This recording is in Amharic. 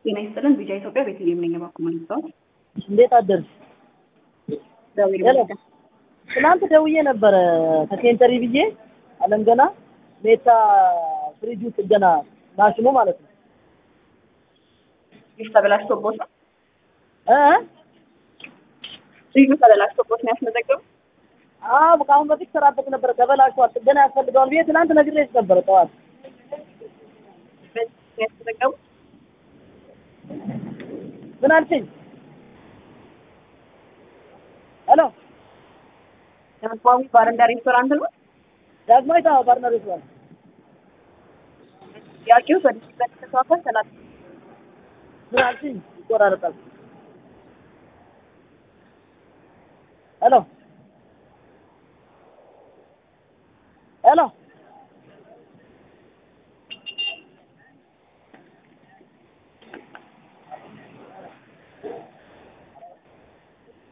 ጤና ይስጥልን። ቢጃ ኢትዮጵያ ቤተልሔም ነኝ። እባክዎ መልሰው። እንዴት አደርሽ? ትናንት ደውዬ ነበረ ከሴንተሪ ብዬ አለም ገና ሜታ ፍሪጁ ጥገና ማሽኑ ማለት ነው። ተበላሽቶቦት ነው ፍሪጁ ተበላሽቶቦት ነው ያስመዘገቡ? አዎ ከአሁን በፊት ሰራበት ነበረ። ተበላሽቷል፣ ጥገና ያስፈልገዋል ብዬ ትናንት ነግሬሽ ነበረ ጠዋት። ያስመዘገቡ ምን አልሽኝ? ሄሎ ዳግማዊ ባርና ሬስቶራንት ነው? ዳግማዊ ባርና ሬስቶራንት። ያቂው በዲጂታል ተሳፋር ሰላት ምን አልሽኝ? ይቆራረጣል። ሄሎ ሄሎ